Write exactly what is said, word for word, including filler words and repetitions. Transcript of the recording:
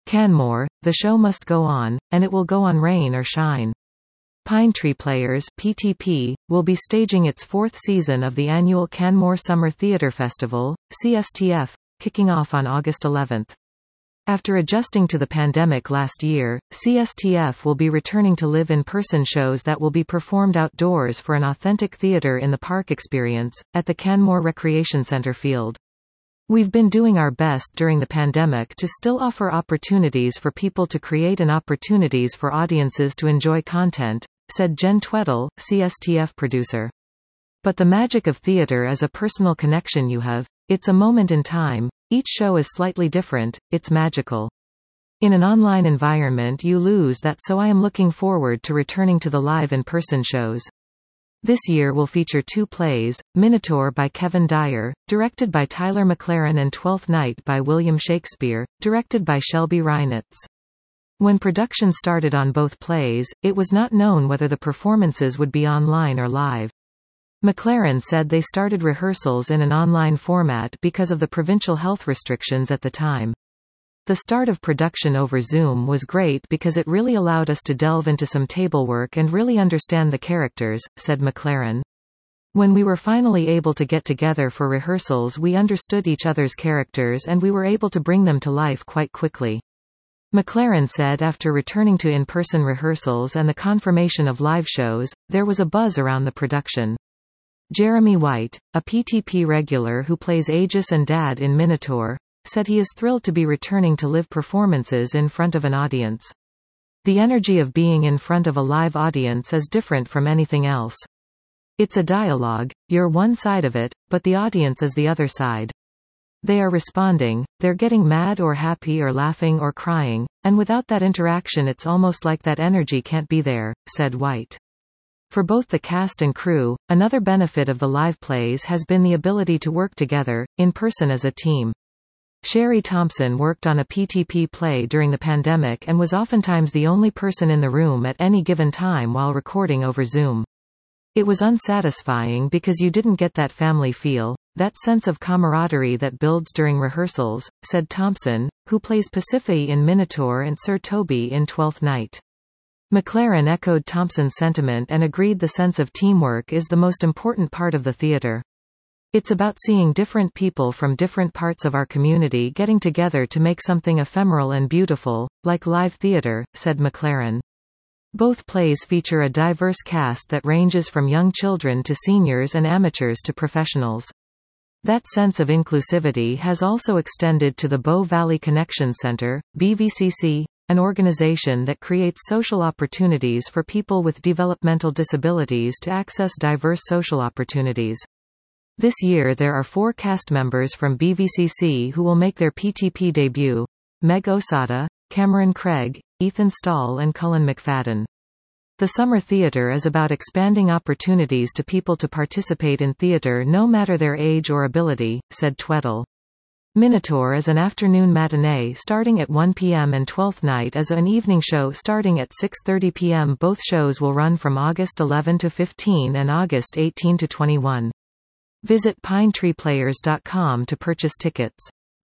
Canmore, the show must go on, and it will go on rain or shine. Pine Tree Players (P T P) will be staging its fourth season of the annual Canmore Summer Theatre Festival, C S T F, kicking off on August eleventh. After adjusting to the pandemic last year, C S T F will be returning to live-in-person shows that will be performed outdoors for an authentic theatre-in-the-park experience, at the Canmore Recreation Centre field. We've been doing our best during the pandemic to still offer opportunities for people to create and opportunities for audiences to enjoy content, said Jen Tweddle, C S T F producer. But the magic of theatre is a personal connection you have. It's a moment in time. Each show is slightly different, it's magical. In an online environment you lose that, so I am looking forward to returning to the live in-person shows. This year will feature two plays, Minotaur by Kevin Dyer, directed by Tyler McLaren, and Twelfth Night by William Shakespeare, directed by Shelby Reinitz. When production started on both plays, it was not known whether the performances would be online or live. McLaren said they started rehearsals in an online format because of the provincial health restrictions at the time. The start of production over Zoom was great because it really allowed us to delve into some table work and really understand the characters, said McLaren. When we were finally able to get together for rehearsals, we understood each other's characters and we were able to bring them to life quite quickly. McLaren said after returning to in-person rehearsals and the confirmation of live shows, there was a buzz around the production. Jeremy White, a P T P regular who plays Aegis and Dad in Minotaur, said he is thrilled to be returning to live performances in front of an audience. The energy of being in front of a live audience is different from anything else. It's a dialogue, you're one side of it, but the audience is the other side. They are responding, they're getting mad or happy or laughing or crying, and without that interaction it's almost like that energy can't be there, said White. For both the cast and crew, another benefit of the live plays has been the ability to work together, in person as a team. Sherry Thompson worked on a P T P play during the pandemic and was oftentimes the only person in the room at any given time while recording over Zoom. It was unsatisfying because you didn't get that family feel, that sense of camaraderie that builds during rehearsals, said Thompson, who plays Pasiphae in Minotaur and Sir Toby in Twelfth Night. McLaren echoed Thompson's sentiment and agreed the sense of teamwork is the most important part of the theatre. It's about seeing different people from different parts of our community getting together to make something ephemeral and beautiful, like live theatre, said McLaren. Both plays feature a diverse cast that ranges from young children to seniors and amateurs to professionals. That sense of inclusivity has also extended to the Bow Valley Connection Center, B V C C, an organization that creates social opportunities for people with developmental disabilities to access diverse social opportunities. This year there are four cast members from B V C C who will make their P T P debut: Meg Osada, Cameron Craig, Ethan Stahl and Cullen McFadden. The Summer Theatre is about expanding opportunities to people to participate in theatre no matter their age or ability, said Tweddle. Minotaur is an afternoon matinee starting at one p m and Twelfth Night is an evening show starting at six thirty p m Both shows will run from August eleventh to fifteenth and August eighteenth to twenty-first. Visit pine tree players dot com to purchase tickets.